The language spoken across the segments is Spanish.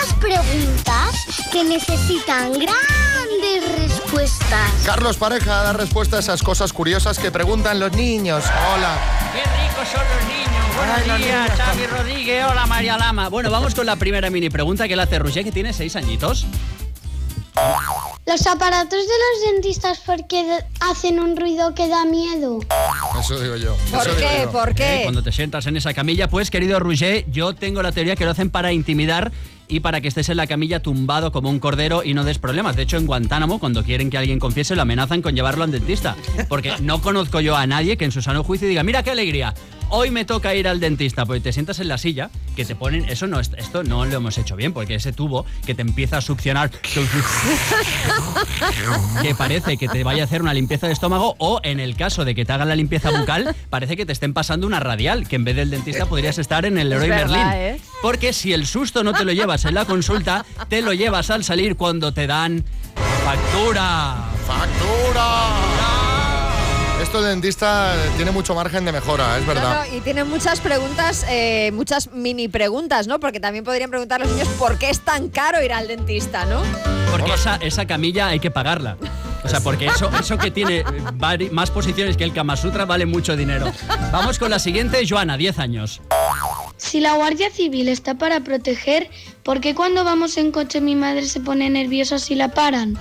unas preguntas que necesitan grandes respuestas. Carlos Pareja da respuesta a esas cosas curiosas que preguntan los niños. Hola. ¡Qué ricos son los niños! Buenos días, Xavi Rodríguez. Hola, María Lama. Bueno, vamos con la primera mini pregunta que le hace Roger, que tiene 6 añitos. Los aparatos de los dentistas, ¿por qué hacen un ruido que da miedo? Eso digo yo. ¿Por qué? Cuando te sientas en esa camilla, pues, querido Roger, yo tengo la teoría que lo hacen para intimidar y para que estés en la camilla tumbado como un cordero y no des problemas. De hecho, en Guantánamo, cuando quieren que alguien confiese, lo amenazan con llevarlo al dentista. Porque no conozco yo a nadie que en su sano juicio diga, mira qué alegría, hoy me toca ir al dentista, porque te sientas en la silla, que te ponen, esto no lo hemos hecho bien, porque ese tubo que te empieza a succionar, que parece que te vaya a hacer una limpieza de estómago, o en el caso de que te hagan la limpieza bucal, parece que te estén pasando una radial, que en vez del dentista podrías estar en el Leroy Merlin. Porque si el susto no te lo llevas en la consulta, te lo llevas al salir cuando te dan factura. ¡Factura! Esto del dentista tiene mucho margen de mejora, es verdad. Y tiene muchas preguntas, muchas mini preguntas, ¿no? Porque también podrían preguntar los niños por qué es tan caro ir al dentista, ¿no? Porque esa camilla hay que pagarla. O sea, porque eso que tiene más posiciones que el Kama Sutra vale mucho dinero. Vamos con la siguiente, Joana, 10 años. Si la Guardia Civil está para proteger, ¿por qué cuando vamos en coche mi madre se pone nerviosa si la paran?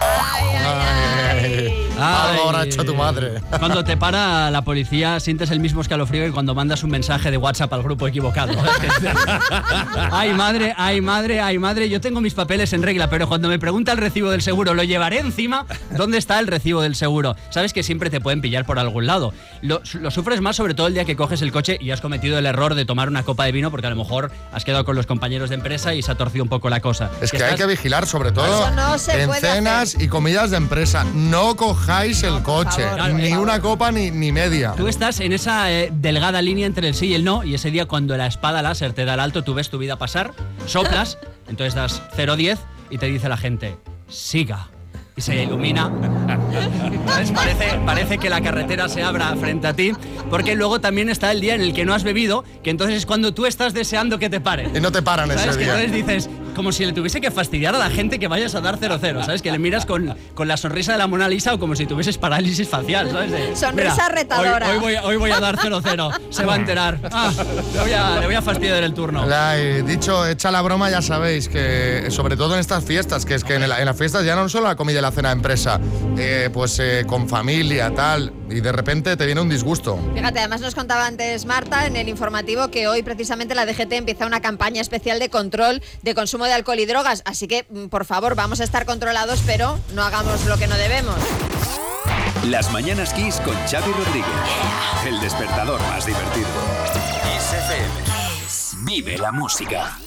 Ahora ha hecho tu madre. Cuando te para la policía sientes el mismo escalofrío que cuando mandas un mensaje de WhatsApp al grupo equivocado. Ay madre, yo tengo mis papeles en regla, pero cuando me pregunta el recibo del seguro, ¿lo llevaré encima? ¿Dónde está el recibo del seguro? Sabes que siempre te pueden pillar por algún lado. Lo sufres más sobre todo el día que coges el coche y has cometido el error de tomar una copa de vino porque a lo mejor has quedado con los compañeros de empresa y se ha torcido un poco la cosa. Es que hay que vigilar sobre todo en cenas y comidas de empresa. No cojáis el coche, ni una copa ni media. Tú estás en esa delgada línea entre el sí y el no, y ese día cuando la espada láser te da el alto, tú ves tu vida pasar, soplas, entonces das 0-10 y te dice la gente, siga. Y se ilumina. Entonces parece que la carretera se abra frente a ti, porque luego también está el día en el que no has bebido, que entonces es cuando tú estás deseando que te paren. Y no te paran ese ¿Sabes? día. Que entonces dices, como si le tuviese que fastidiar a la gente que vayas a dar 0-0, ¿sabes? Que le miras con la sonrisa de la Mona Lisa o como si tuvieses parálisis facial, ¿sabes? Sonrisa retadora. Hoy voy a dar 0-0, se va a enterar. Le voy a fastidiar el turno. Dicho, hecha la broma, ya sabéis que, sobre todo en estas fiestas, que es que en las fiestas ya no solo la comida y la cena de empresa, con familia, tal, y de repente te viene un disgusto. Fíjate, además nos contaba antes Marta en el informativo que hoy precisamente la DGT empieza una campaña especial de control de consumo de alcohol y drogas, así que, por favor, vamos a estar controlados, pero no hagamos lo que no debemos. Las Mañanas Kiss con Xavi Rodríguez. El despertador más divertido. Kiss FM. Vive la música.